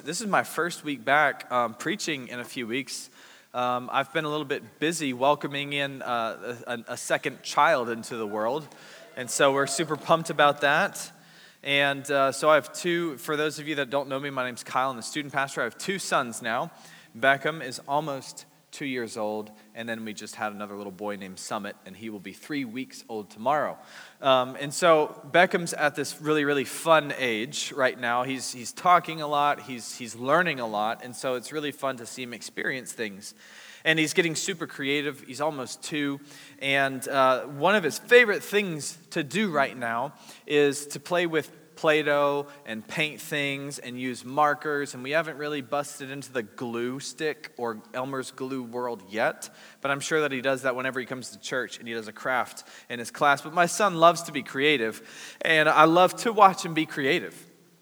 This is my first week back preaching in a few weeks. I've been a little bit busy welcoming in a second child into the world, and so we're super pumped about that. And so I have two, for those of you that don't know me, my name's Kyle, I'm the student pastor. I have two sons now. Beckham is almost 2 years old, and then we just had another little boy named Summit, and he will be 3 weeks old tomorrow. And so Beckham's at this really, really fun age right now. He's talking a lot, he's learning a lot, and so it's really fun to see him experience things. And he's getting super creative. He's almost 2, and one of his favorite things to do right now is to play with Play-Doh and paint things and use markers, and we haven't really busted into the glue stick or Elmer's glue world yet, but I'm sure that he does that whenever he comes to church and he does a craft in his class. But my son loves to be creative, and I love to watch him be creative.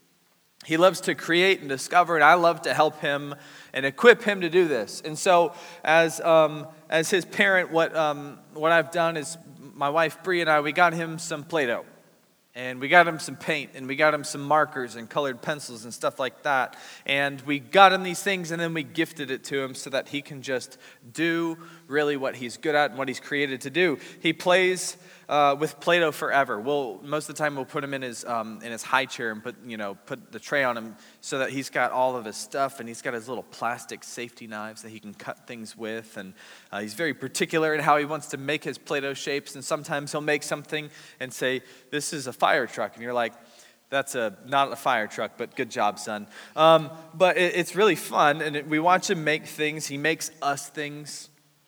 He loves to create and discover, and I love to help him and equip him to do this. And so as his parent, what I've done is my wife Bree and I, we got him some Play-Doh. And we got him some paint, and we got him some markers and colored pencils and stuff like that. And we got him these things, and then we gifted it to him so that he can just do really what he's good at and what he's created to do. He plays with Play-Doh forever. Most of the time we'll put him in his high chair and put the tray on him so that he's got all of his stuff, and he's got his little plastic safety knives that he can cut things with, and he's very particular in how he wants to make his Play-Doh shapes. And sometimes he'll make something and say, "This is a fire truck," and you're like, "That's not a fire truck, but good job, son." But it's really fun, and we watch him make things. He makes us things,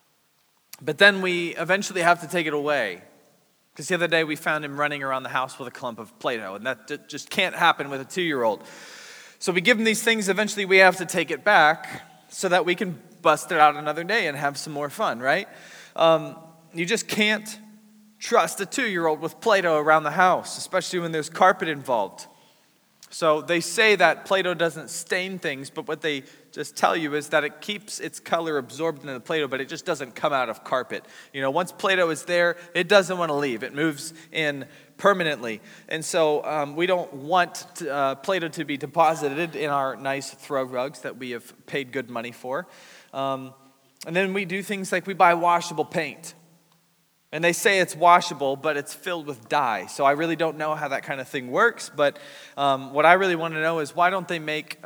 but then we eventually have to take it away. Because the other day we found him running around the house with a clump of Play-Doh, and that just can't happen with a 2-year-old. So we give him these things, eventually we have to take it back so that we can bust it out another day and have some more fun, right? You just can't trust a 2-year-old with Play-Doh around the house, especially when there's carpet involved. So they say that Play-Doh doesn't stain things, but what they just tell you is that it keeps its color absorbed into the Play-Doh, but it just doesn't come out of carpet. Once Play-Doh is there, it doesn't want to leave. It moves in permanently. And so we don't want Play-Doh to be deposited in our nice throw rugs that we have paid good money for. And then we do things like we buy washable paint. And they say it's washable, but it's filled with dye. So I really don't know how that kind of thing works. But what I really want to know is why don't they make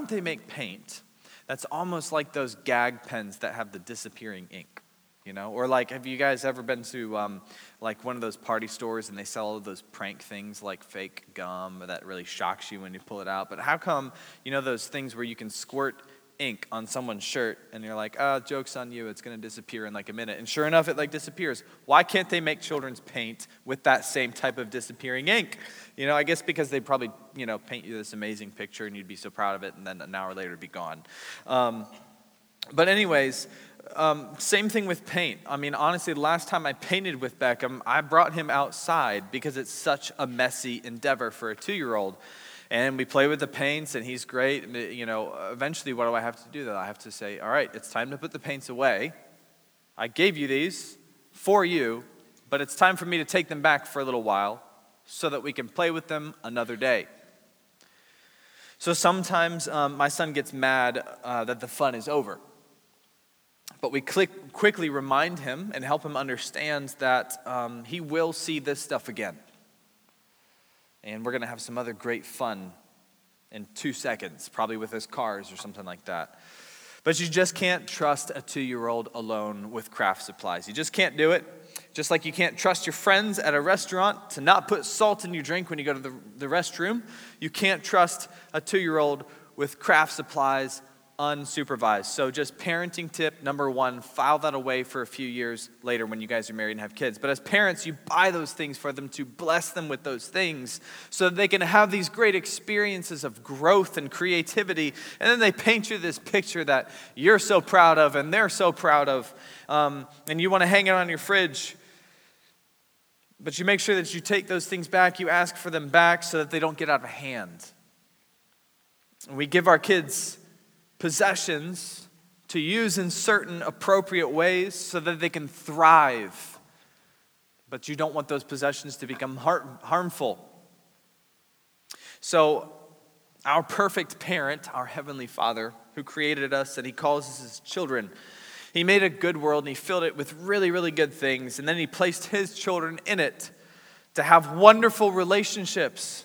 paint that's almost like those gag pens that have the disappearing ink, Or have you guys ever been to one of those party stores and they sell all those prank things like fake gum that really shocks you when you pull it out? But how come those things where you can squirt ink on someone's shirt and you're like, joke's on you, it's going to disappear in a minute, and sure enough it disappears? Why can't they make children's paint with that same type of disappearing ink? I guess because they probably paint you this amazing picture and you'd be so proud of it, and then an hour later it'd be gone. But anyways, same thing with paint. Honestly, the last time I painted with Beckham, I brought him outside because it's such a messy endeavor for a 2-year-old. And we play with the paints, and he's great. And, eventually, what do I have to do, though? I have to say, all right, it's time to put the paints away. I gave you these for you, but it's time for me to take them back for a little while so that we can play with them another day. So sometimes my son gets mad that the fun is over. But we quickly remind him and help him understand that he will see this stuff again. And we're going to have some other great fun in 2 seconds, probably with his cars or something like that. But you just can't trust a 2-year-old alone with craft supplies. You just can't do it. Just like you can't trust your friends at a restaurant to not put salt in your drink when you go to the restroom, you can't trust a 2-year-old with craft supplies unsupervised. So just parenting tip number 1, file that away for a few years later when you guys are married and have kids. But as parents, you buy those things for them to bless them with those things so that they can have these great experiences of growth and creativity. And then they paint you this picture that you're so proud of and they're so proud of. And you want to hang it on your fridge. But you make sure that you take those things back, you ask for them back so that they don't get out of hand. And we give our kids possessions to use in certain appropriate ways so that they can thrive. But you don't want those possessions to become harmful. So Our perfect parent, our Heavenly Father, who created us and He calls us His children. He made a good world and He filled it with really, really good things. And then He placed His children in it to have wonderful relationships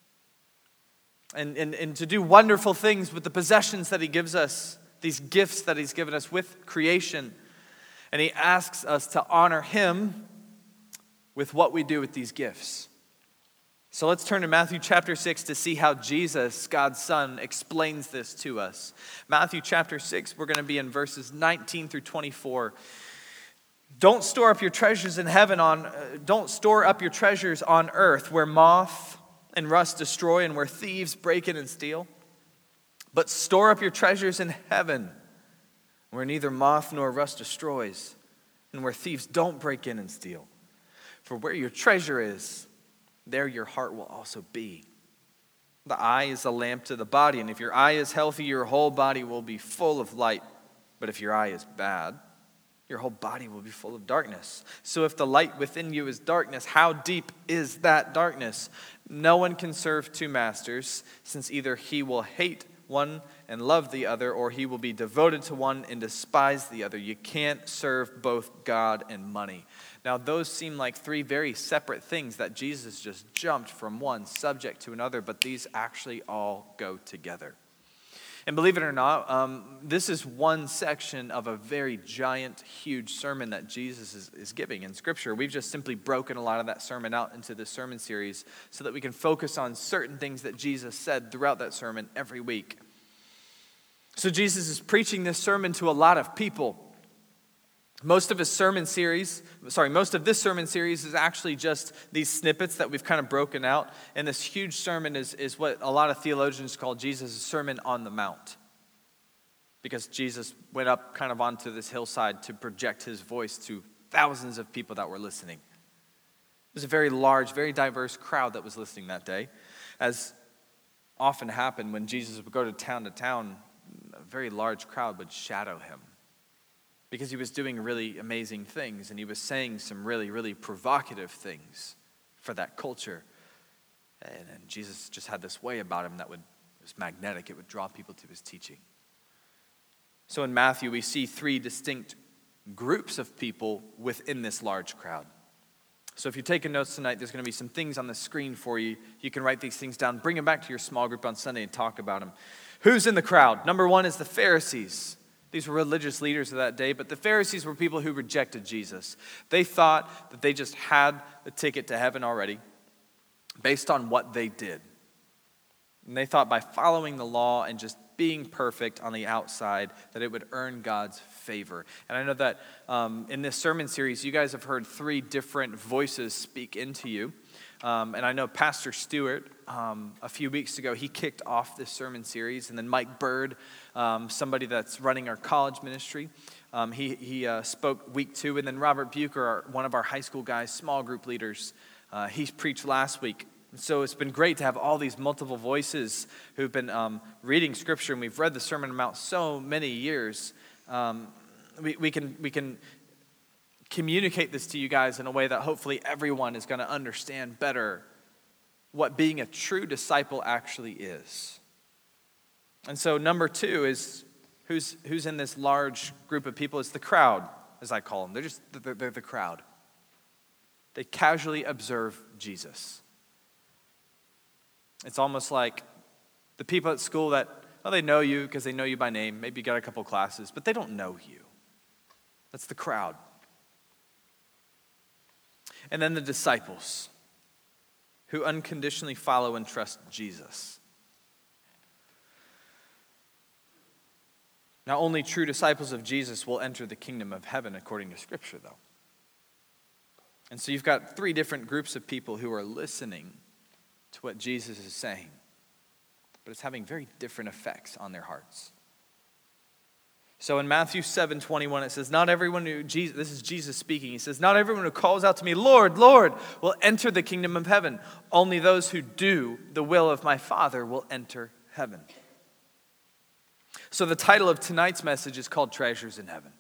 and to do wonderful things with the possessions that He gives us, these gifts that He's given us with creation. And He asks us to honor Him with what we do with these gifts. So let's turn to Matthew chapter 6 to see how Jesus, God's Son, explains this to us. Matthew chapter 6, we're going to be in verses 19 through 24. Don't store up your treasures in heaven don't store up your treasures on earth where moth and rust destroy and where thieves break in and steal. But store up your treasures in heaven where neither moth nor rust destroys and where thieves don't break in and steal. For where your treasure is, there your heart will also be. The eye is a lamp to the body, and if your eye is healthy, your whole body will be full of light. But if your eye is bad, your whole body will be full of darkness. So if the light within you is darkness, how deep is that darkness? No one can serve two masters, since either he will hate one and love the other, or he will be devoted to one and despise the other. You can't serve both God and money. Now, those seem like three very separate things that Jesus just jumped from one subject to another, but these actually all go together. And believe it or not, this is one section of a very giant, huge sermon that Jesus is giving in Scripture. We've just simply broken a lot of that sermon out into this sermon series so that we can focus on certain things that Jesus said throughout that sermon every week. So Jesus is preaching this sermon to a lot of people. Most of this sermon series is actually just these snippets that we've kind of broken out. And this huge sermon is what a lot of theologians call Jesus' Sermon on the Mount. Because Jesus went up kind of onto this hillside to project His voice to thousands of people that were listening. It was a very large, very diverse crowd that was listening that day. As often happened when Jesus would go to town, a very large crowd would shadow Him. Because He was doing really amazing things and He was saying some really, really provocative things for that culture. And Jesus just had this way about Him that was magnetic. It would draw people to His teaching. So in Matthew, we see three distinct groups of people within this large crowd. So if you're taking notes tonight, there's going to be some things on the screen for you. You can write these things down, bring them back to your small group on Sunday and talk about them. Who's in the crowd? Number one is the Pharisees. These were religious leaders of that day, but the Pharisees were people who rejected Jesus. They thought that they just had the ticket to heaven already based on what they did. And they thought by following the law and just being perfect on the outside that it would earn God's favor. And I know that in this sermon series, you guys have heard three different voices speak into you. And I know Pastor Stewart, a few weeks ago, he kicked off this sermon series. And then Mike Bird, somebody that's running our college ministry, he spoke week 2. And then Robert Bucher, one of our high school guys, small group leaders, he preached last week. So it's been great to have all these multiple voices who've been reading Scripture. And we've read the Sermon on the Mount so many years. We can communicate this to you guys in a way that hopefully everyone is going to understand better what being a true disciple actually is. And so number 2 is who's in this large group of people. It's the crowd, as I call them. They're the crowd. They casually observe Jesus. It's almost like the people at school that, they know you because they know you by name. Maybe you got a couple classes, but they don't know you. That's the crowd. And then the disciples who unconditionally follow and trust Jesus. Now, only true disciples of Jesus will enter the kingdom of heaven according to Scripture, though. And so you've got 3 different groups of people who are listening to what Jesus is saying, but it's having very different effects on their hearts. So in Matthew 7:21, it says, this is Jesus speaking. He says, not everyone who calls out to me, Lord, Lord, will enter the kingdom of heaven. Only those who do the will of my Father will enter heaven. So the title of tonight's message is called Treasures in Heaven.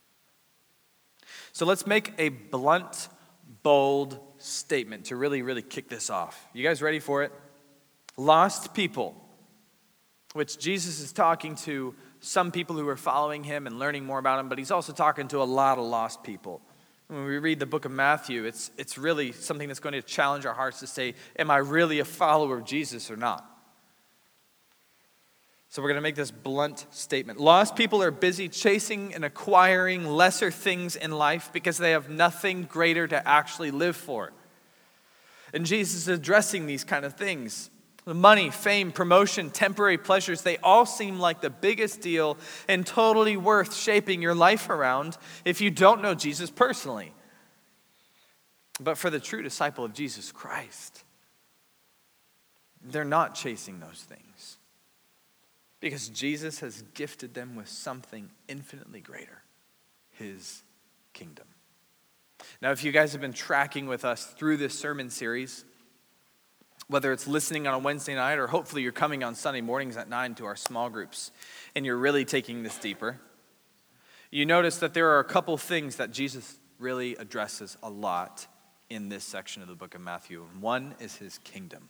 So let's make a blunt, bold statement to really, really kick this off. You guys ready for it? Lost people which Jesus is talking to some people who are following him and learning more about him, but he's also talking to a lot of lost people. When we read the book of Matthew, it's really something that's going to challenge our hearts to say, am I really a follower of Jesus or not? So we're going to make this blunt statement. Lost people are busy chasing and acquiring lesser things in life because they have nothing greater to actually live for. And Jesus is addressing these kind of things. Money, fame, promotion, temporary pleasures, they all seem like the biggest deal and totally worth shaping your life around if you don't know Jesus personally. But for the true disciple of Jesus Christ, they're not chasing those things because Jesus has gifted them with something infinitely greater, his kingdom. Now, if you guys have been tracking with us through this sermon series, whether it's listening on a Wednesday night or hopefully you're coming on Sunday mornings at 9 to our small groups and you're really taking this deeper, you notice that there are a couple things that Jesus really addresses a lot in this section of the book of Matthew. One is his kingdom.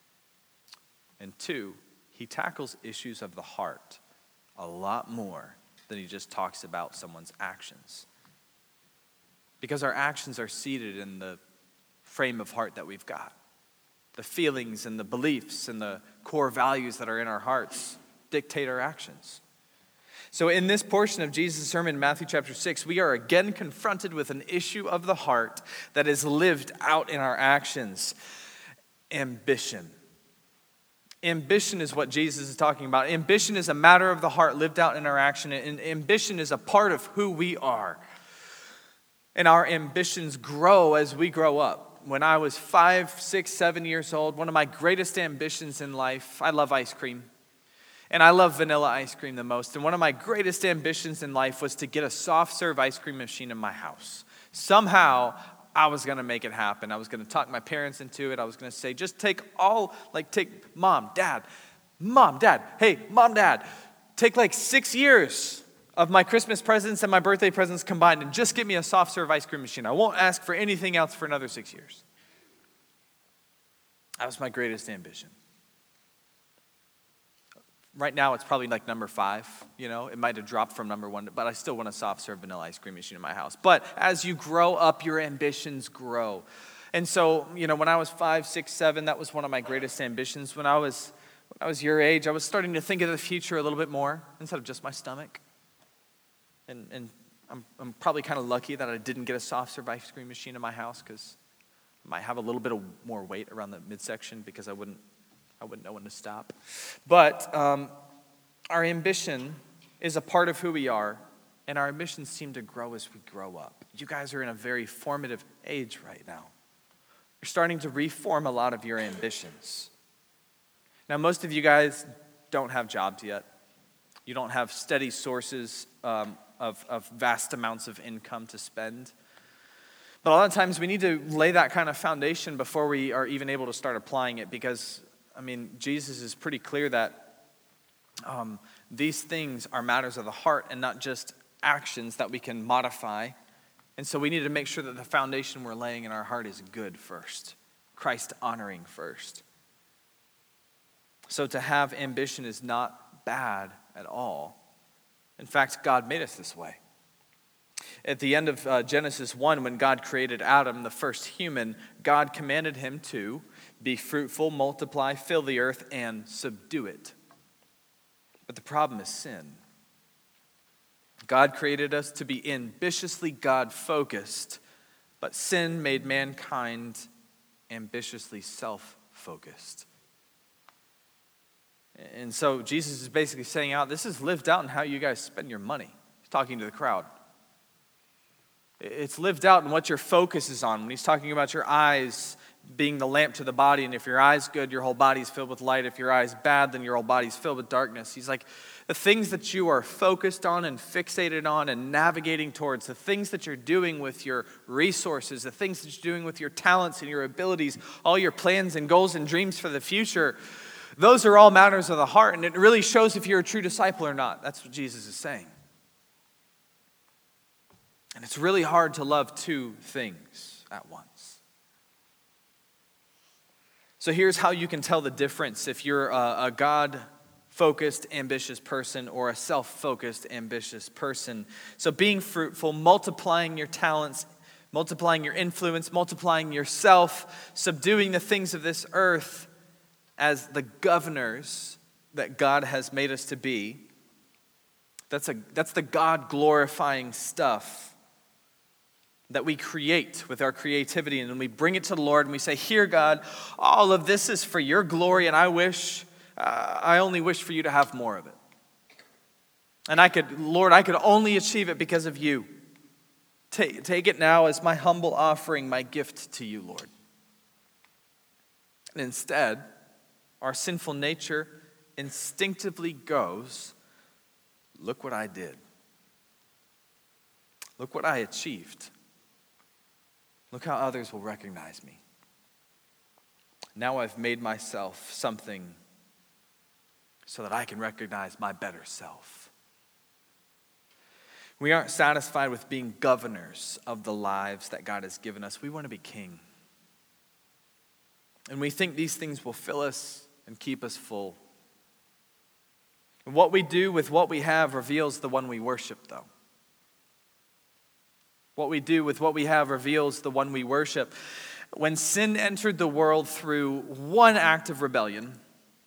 And two, he tackles issues of the heart a lot more than he just talks about someone's actions. Because our actions are seated in the frame of heart that we've got. The feelings and the beliefs and the core values that are in our hearts dictate our actions. So in this portion of Jesus' sermon in Matthew chapter 6, we are again confronted with an issue of the heart that is lived out in our actions. Ambition. Ambition is what Jesus is talking about. Ambition is a matter of the heart lived out in our action, and ambition is a part of who we are. And our ambitions grow as we grow up. When I was 5, 6, 7 years old, one of my greatest ambitions in life, I love ice cream. And I love vanilla ice cream the most. And one of my greatest ambitions in life was to get a soft serve ice cream machine in my house. Somehow, I was going to make it happen. I was going to talk my parents into it. I was going to say, just take mom, dad, hey, mom, dad, take like 6 years of my Christmas presents and my birthday presents combined and just get me a soft serve ice cream machine. I won't ask for anything else for another 6 years. That was my greatest ambition. Right now, it's probably like number 5, It might have dropped from number 1, but I still want a soft serve vanilla ice cream machine in my house. But as you grow up, your ambitions grow. And so, when I was 5, 6, 7, that was one of my greatest ambitions. When I was your age, I was starting to think of the future a little bit more instead of just my stomach. And I'm probably kind of lucky that I didn't get a soft serve ice cream machine in my house because I might have a little bit of more weight around the midsection because I wouldn't know when to stop. But our ambition is a part of who we are, and our ambitions seem to grow as we grow up. You guys are in a very formative age right now. You're starting to reform a lot of your ambitions. Now, most of you guys don't have jobs yet. You don't have steady sources of vast amounts of income to spend. But a lot of times we need to lay that kind of foundation before we are even able to start applying it because, Jesus is pretty clear that these things are matters of the heart and not just actions that we can modify. And so we need to make sure that the foundation we're laying in our heart is good first, Christ-honoring first. So to have ambition is not bad at all. In fact, God made us this way. At the end of Genesis 1, when God created Adam, the first human, God commanded him to be fruitful, multiply, fill the earth, and subdue it. But the problem is sin. God created us to be ambitiously God-focused, but sin made mankind ambitiously self-focused. And so Jesus is basically saying this is lived out in how you guys spend your money. He's talking to the crowd. It's lived out in what your focus is on. When he's talking about your eyes being the lamp to the body, and if your eye's good, your whole body's filled with light. If your eye's bad, then your whole body's filled with darkness. He's like, the things that you are focused on and fixated on and navigating towards, the things that you're doing with your resources, the things that you're doing with your talents and your abilities, all your plans and goals and dreams for the future, those are all matters of the heart, and it really shows if you're a true disciple or not. That's what Jesus is saying. And it's really hard to love two things at once. So here's how you can tell the difference if you're a God focused, ambitious person or a self-focused, ambitious person. So being fruitful, multiplying your talents, multiplying your influence, multiplying yourself, subduing the things of this earth as the governors that God has made us to be. That's the God-glorifying stuff that we create with our creativity, and then we bring it to the Lord and we say, "Here, God, all of this is for your glory, and I only wish for you to have more of it. And I could only achieve it because of you. Take it now as my humble offering, my gift to you, Lord." And instead, our sinful nature instinctively goes, "Look what I did. Look what I achieved. Look how others will recognize me. Now I've made myself something so that I can recognize my better self." We aren't satisfied with being governors of the lives that God has given us. We want to be king. And we think these things will fill us and keep us full. And what we do with what we have reveals the one we worship, though. What we do with what we have reveals the one we worship. When sin entered the world through one act of rebellion,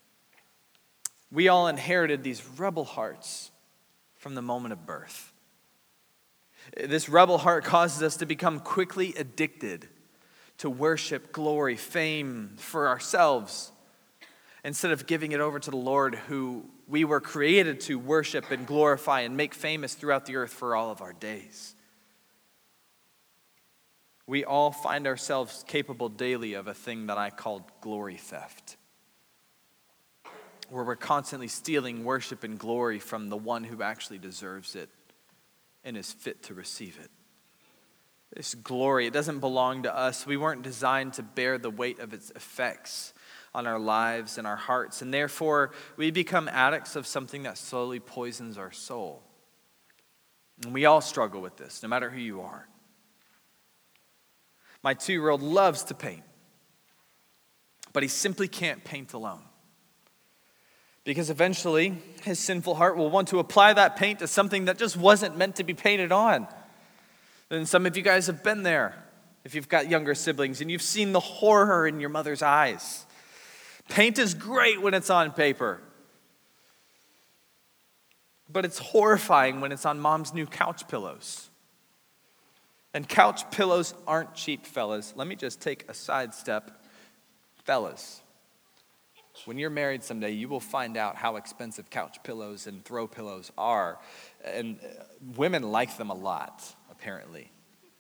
we all inherited these rebel hearts from the moment of birth. This rebel heart causes us to become quickly addicted to worship, glory, fame for ourselves, instead of giving it over to the Lord, who we were created to worship and glorify and make famous throughout the earth for all of our days. We all find ourselves capable daily of a thing that I called glory theft, where we're constantly stealing worship and glory from the one who actually deserves it and is fit to receive it. This glory, it doesn't belong to us. We weren't designed to bear the weight of its effects on our lives and our hearts, and therefore we become addicts of something that slowly poisons our soul. And we all struggle with this, no matter who you are. My 2-year-old loves to paint, but he simply can't paint alone. Because eventually, his sinful heart will want to apply that paint to something that just wasn't meant to be painted on. And some of you guys have been there, if you've got younger siblings, and you've seen the horror in your mother's eyes. Paint is great when it's on paper, but it's horrifying when it's on mom's new couch pillows. And couch pillows aren't cheap, fellas. Let me just take a sidestep. Fellas, when you're married someday, you will find out how expensive couch pillows and throw pillows are. And women like them a lot, apparently.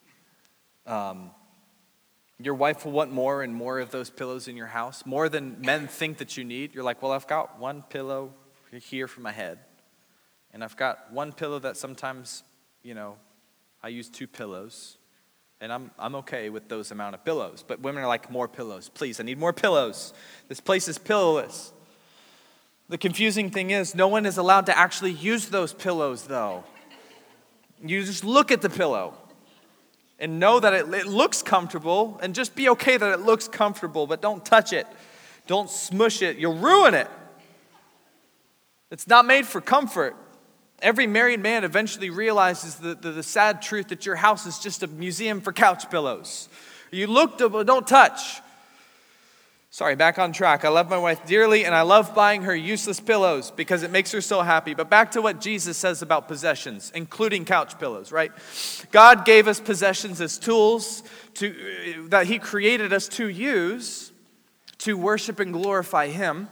Your wife will want more and more of those pillows in your house, more than men think that you need. You're like, "Well, I've got one pillow here for my head. And I've got one pillow that sometimes, I use 2 pillows. And I'm okay with those amount of pillows." But women are like, "More pillows. Please, I need more pillows. This place is pillowless." The confusing thing is, no one is allowed to actually use those pillows, though. You just look at the pillow and know that it looks comfortable, and just be okay that it looks comfortable, but don't touch it. Don't smush it. You'll ruin it. It's not made for comfort. Every married man eventually realizes the sad truth that your house is just a museum for couch pillows. You look, but don't touch. Sorry, back on track. I love my wife dearly, and I love buying her useless pillows because it makes her so happy. But back to what Jesus says about possessions, including couch pillows, right? God gave us possessions as tools that He created us to use to worship and glorify Him.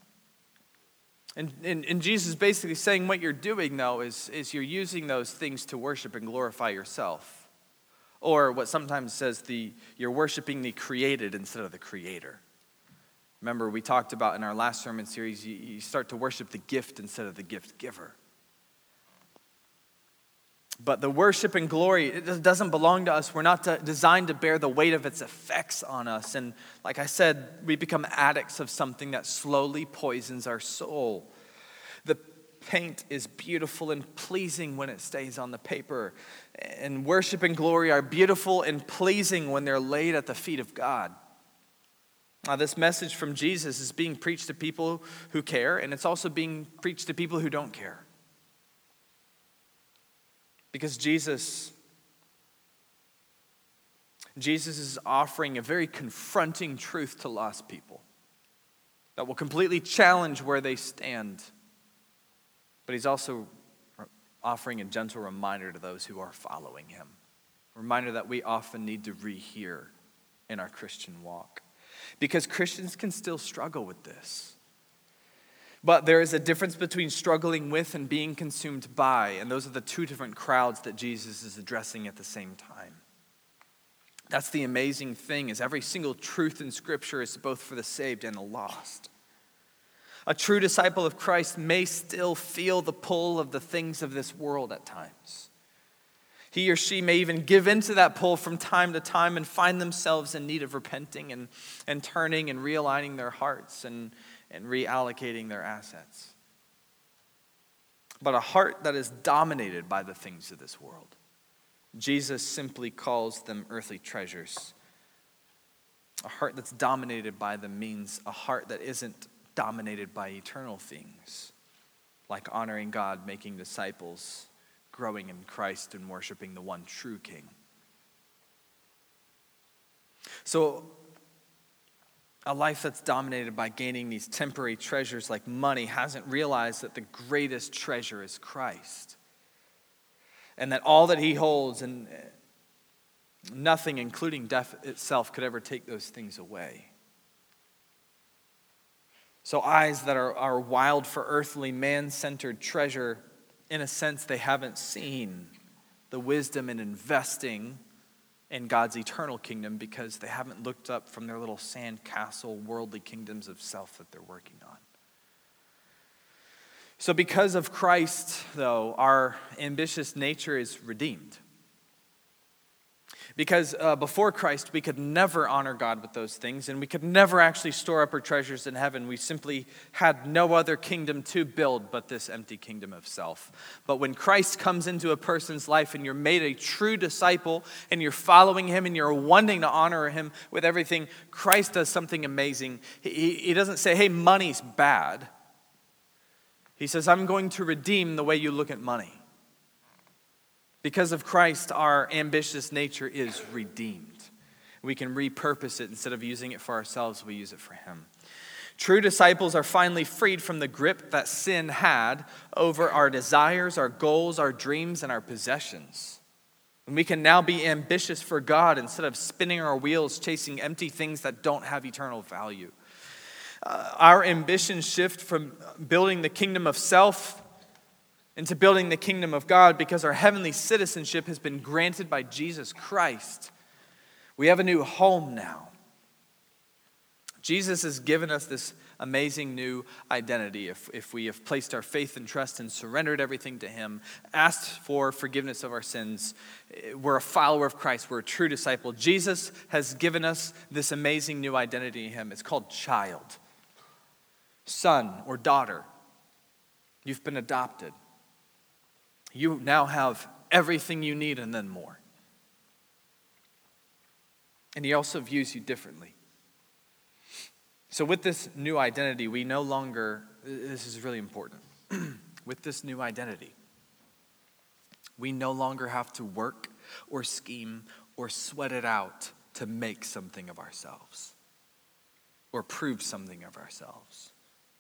And Jesus is basically saying what you're doing, though, is you're using those things to worship and glorify yourself. Or what sometimes says you're worshiping the created instead of the creator. Remember, we talked about in our last sermon series, you start to worship the gift instead of the gift giver. But the worship and glory, it doesn't belong to us. We're not designed to bear the weight of its effects on us. And like I said, we become addicts of something that slowly poisons our soul. The paint is beautiful and pleasing when it stays on the paper. And worship and glory are beautiful and pleasing when they're laid at the feet of God. This message from Jesus is being preached to people who care, and it's also being preached to people who don't care. Because Jesus is offering a very confronting truth to lost people that will completely challenge where they stand. But he's also offering a gentle reminder to those who are following him. A reminder that we often need to rehear in our Christian walk. Because Christians can still struggle with this. But there is a difference between struggling with and being consumed by, and those are the two different crowds that Jesus is addressing at the same time. That's the amazing thing, is every single truth in Scripture is both for the saved and the lost. A true disciple of Christ may still feel the pull of the things of this world at times. He or she may even give into that pull from time to time and find themselves in need of repenting and turning and realigning their hearts and reallocating their assets. But a heart that is dominated by the things of this world, Jesus simply calls them earthly treasures. A heart that's dominated by them means a heart that isn't dominated by eternal things, like honoring God, making disciples, growing in Christ, and worshiping the one true King. So, a life that's dominated by gaining these temporary treasures like money hasn't realized that the greatest treasure is Christ. And that all that he holds and nothing, including death itself, could ever take those things away. So eyes that are wild for earthly, man-centered treasure, in a sense, they haven't seen the wisdom in investing in God's eternal kingdom because they haven't looked up from their little sandcastle, worldly kingdoms of self that they're working on. So because of Christ, though, our ambitious nature is redeemed. Because before Christ, we could never honor God with those things, and we could never actually store up our treasures in heaven. We simply had no other kingdom to build but this empty kingdom of self. But when Christ comes into a person's life and you're made a true disciple and you're following him and you're wanting to honor him with everything, Christ does something amazing. He doesn't say, hey, money's bad. He says, I'm going to redeem the way you look at money. Because of Christ, our ambitious nature is redeemed. We can repurpose it. Instead of using it for ourselves, we use it for him. True disciples are finally freed from the grip that sin had over our desires, our goals, our dreams, and our possessions. And we can now be ambitious for God instead of spinning our wheels chasing empty things that don't have eternal value. Our ambitions shift from building the kingdom of self into building the kingdom of God because our heavenly citizenship has been granted by Jesus Christ. We have a new home now. Jesus has given us this amazing new identity. If we have placed our faith and trust and surrendered everything to him, asked for forgiveness of our sins, we're a follower of Christ. We're a true disciple. Jesus has given us this amazing new identity in him. It's called child, son, or daughter. You've been adopted. You now have everything you need and then more. And he also views you differently. So with this new identity, we no longer, this is really important, with this new identity, we no longer have to work or scheme or sweat it out to make something of ourselves or prove something of ourselves.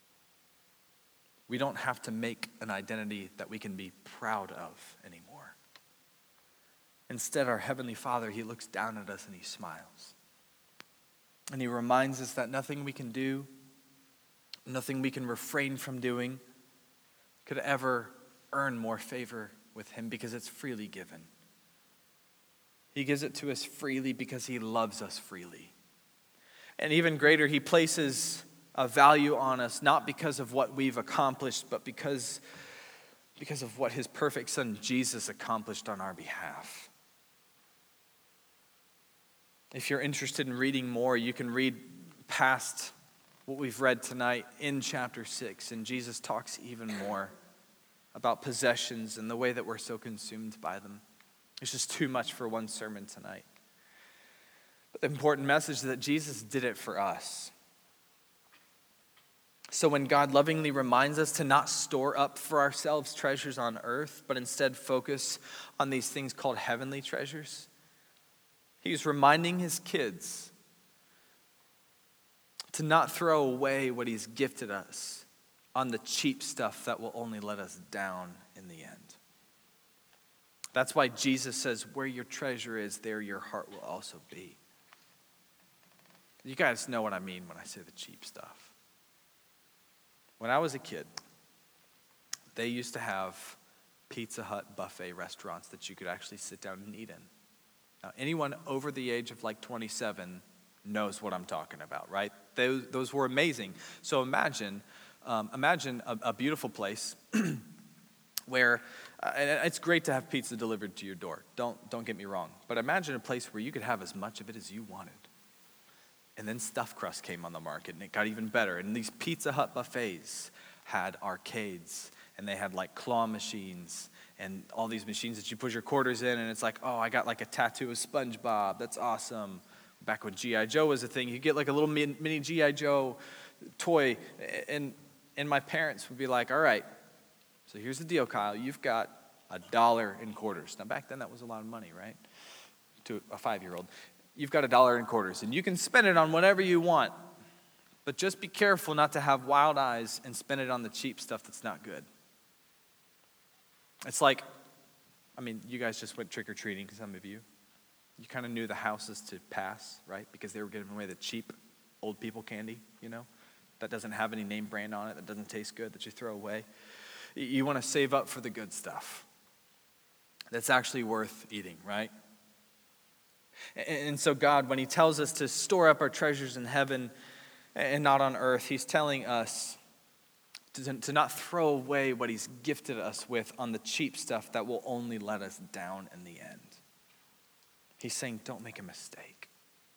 We don't have to make an identity that we can be proud of anymore. Instead, our Heavenly Father, he looks down at us and he smiles. And he reminds us that nothing we can do, nothing we can refrain from doing, could ever earn more favor with him because it's freely given. He gives it to us freely because he loves us freely. And even greater, he places a value on us, not because of what we've accomplished, but because of what his perfect son Jesus accomplished on our behalf. If you're interested in reading more, you can read past what we've read tonight in chapter 6, and Jesus talks even more about possessions and the way that we're so consumed by them. It's just too much for one sermon tonight. But the important message is that Jesus did it for us. So when God lovingly reminds us to not store up for ourselves treasures on earth, but instead focus on these things called heavenly treasures, he's reminding his kids to not throw away what he's gifted us on the cheap stuff that will only let us down in the end. That's why Jesus says, where your treasure is, there your heart will also be. You guys know what I mean when I say the cheap stuff. When I was a kid, they used to have Pizza Hut buffet restaurants that you could actually sit down and eat in. Now, anyone over the age of like 27 knows what I'm talking about, right? Those were amazing. So imagine a beautiful place where, and it's great to have pizza delivered to your door. Don't get me wrong. But imagine a place where you could have as much of it as you wanted. And then stuffed crust came on the market, and it got even better. And these Pizza Hut buffets had arcades, and they had like claw machines, and all these machines that you put your quarters in, and it's like, oh, I got like a tattoo of SpongeBob. That's awesome. Back when G.I. Joe was a thing, you get like a little mini G.I. Joe toy, and my parents would be like, all right, so here's the deal, Kyle. You've got $1 in quarters. Now, back then, that was a lot of money, right, to a 5-year-old. You've got $1 in quarters, and you can spend it on whatever you want. But just be careful not to have wild eyes and spend it on the cheap stuff that's not good. It's like, you guys just went trick-or-treating, some of you. You kind of knew the houses to pass, right? Because they were giving away the cheap old people candy, that doesn't have any name brand on it, that doesn't taste good, that you throw away. You want to save up for the good stuff that's actually worth eating, right? And so God, when he tells us to store up our treasures in heaven and not on earth, he's telling us to not throw away what he's gifted us with on the cheap stuff that will only let us down in the end. He's saying, don't make a mistake.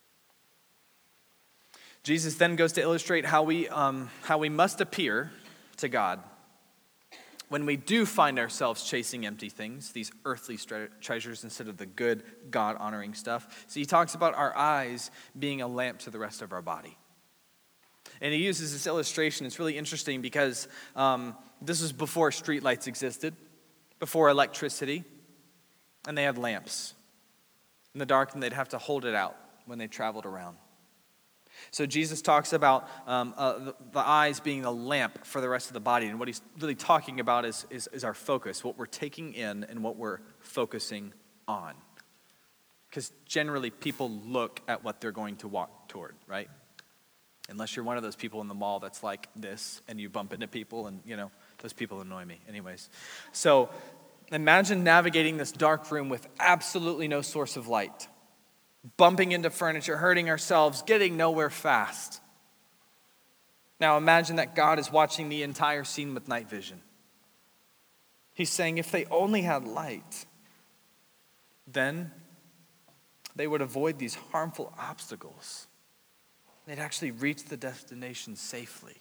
Jesus then goes to illustrate how we must appear to God when we do find ourselves chasing empty things, these earthly treasures instead of the good, God-honoring stuff. So he talks about our eyes being a lamp to the rest of our body. And he uses this illustration. It's really interesting because this was before streetlights existed, before electricity, and they had lamps. In the dark, and they'd have to hold it out when they traveled around. So Jesus talks about the eyes being a lamp for the rest of the body. And what he's really talking about is our focus, what we're taking in and what we're focusing on. Because generally people look at what they're going to walk toward, right? Unless you're one of those people in the mall that's like this and you bump into people and, those people annoy me. Anyways, so imagine navigating this dark room with absolutely no source of light. Bumping into furniture, hurting ourselves, getting nowhere fast. Now imagine that God is watching the entire scene with night vision. He's saying if they only had light, then they would avoid these harmful obstacles. They'd actually reach the destination safely.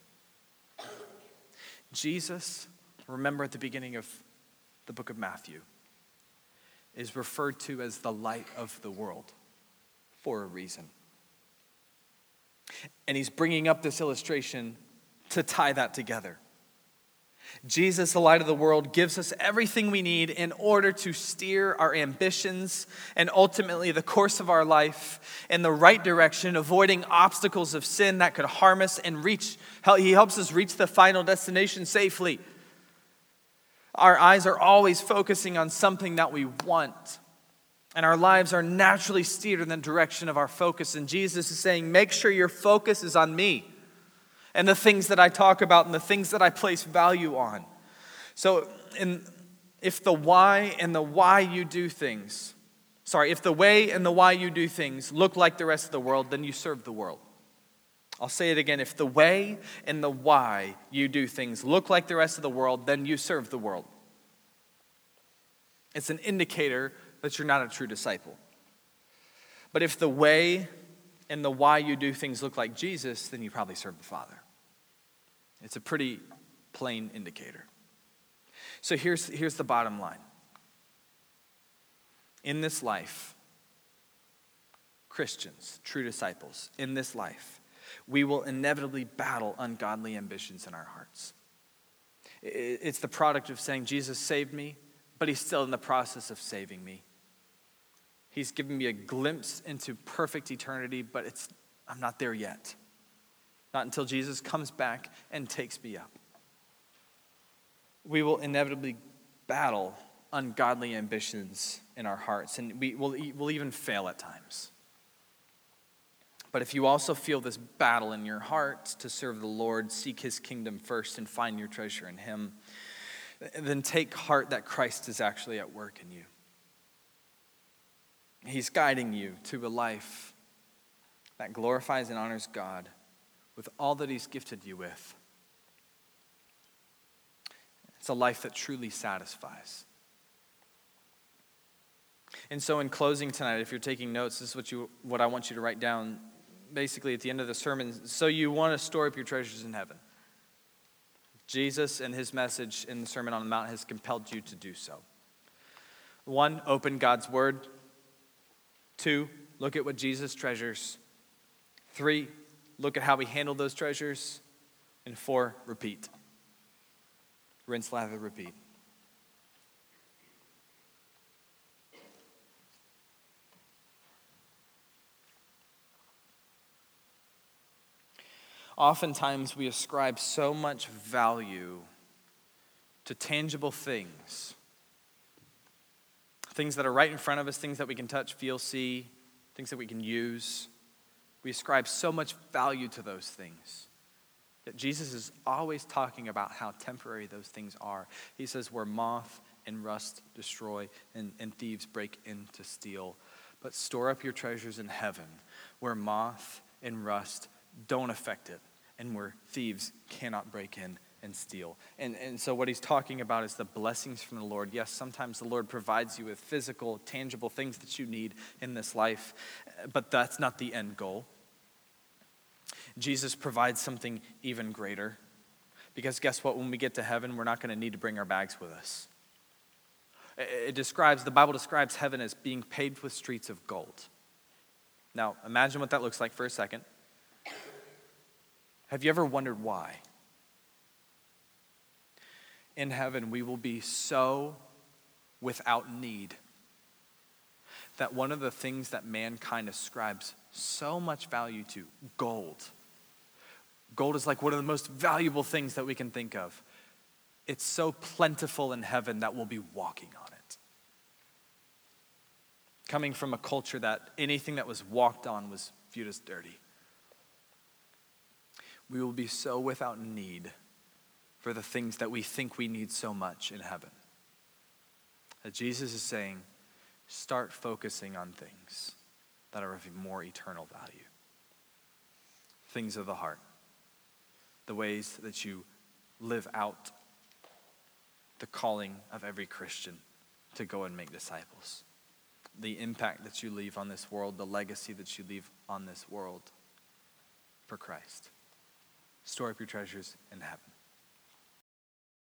Jesus, remember at the beginning of the book of Matthew, is referred to as the light of the world. For a reason. And he's bringing up this illustration to tie that together. Jesus, the light of the world, gives us everything we need in order to steer our ambitions and ultimately the course of our life in the right direction, avoiding obstacles of sin that could harm us and he helps us reach the final destination safely. Our eyes are always focusing on something that we want. And our lives are naturally steered in the direction of our focus. And Jesus is saying, make sure your focus is on me and the things that I talk about and the things that I place value on. So if the way and the why you do things look like the rest of the world, then you serve the world. I'll say it again. If the way and the why you do things look like the rest of the world, then you serve the world. It's an indicator that you're not a true disciple. But if the way and the why you do things look like Jesus, then you probably serve the Father. It's a pretty plain indicator. So here's the bottom line. In this life, Christians, true disciples, in this life, we will inevitably battle ungodly ambitions in our hearts. It's the product of saying, Jesus saved me, but he's still in the process of saving me. He's given me a glimpse into perfect eternity, but I'm not there yet. Not until Jesus comes back and takes me up. We will inevitably battle ungodly ambitions in our hearts, and we'll even fail at times. But if you also feel this battle in your heart to serve the Lord, seek his kingdom first and find your treasure in him, then take heart that Christ is actually at work in you. He's guiding you to a life that glorifies and honors God with all that he's gifted you with. It's a life that truly satisfies. And so in closing tonight, if you're taking notes, this is what I want you to write down basically at the end of the sermon. So you want to store up your treasures in heaven. Jesus and his message in the Sermon on the Mount has compelled you to do so. 1, open God's word. 2, look at what Jesus treasures. 3, look at how he handled those treasures. And 4, repeat. Rinse, lather, repeat. Oftentimes we ascribe so much value to tangible things. Things that are right in front of us, things that we can touch, feel, see, things that we can use. We ascribe so much value to those things. Yet Jesus is always talking about how temporary those things are. He says where moth and rust destroy and thieves break in to steal. But store up your treasures in heaven where moth and rust don't affect it and where thieves cannot break in and steal. And so what he's talking about is the blessings from the Lord. Yes, sometimes the Lord provides you with physical, tangible things that you need in this life, but that's not the end goal. Jesus provides something even greater. Because guess what? When we get to heaven, we're not going to need to bring our bags with us. The Bible describes heaven as being paved with streets of gold. Now, imagine what that looks like for a second. Have you ever wondered why? In heaven, we will be so without need that one of the things that mankind ascribes so much value to, gold. Gold is like one of the most valuable things that we can think of. It's so plentiful in heaven that we'll be walking on it. Coming from a culture that anything that was walked on was viewed as dirty. We will be so without need for the things that we think we need so much in heaven. That Jesus is saying, start focusing on things that are of more eternal value. Things of the heart. The ways that you live out the calling of every Christian to go and make disciples. The impact that you leave on this world, the legacy that you leave on this world for Christ. Store up your treasures in heaven.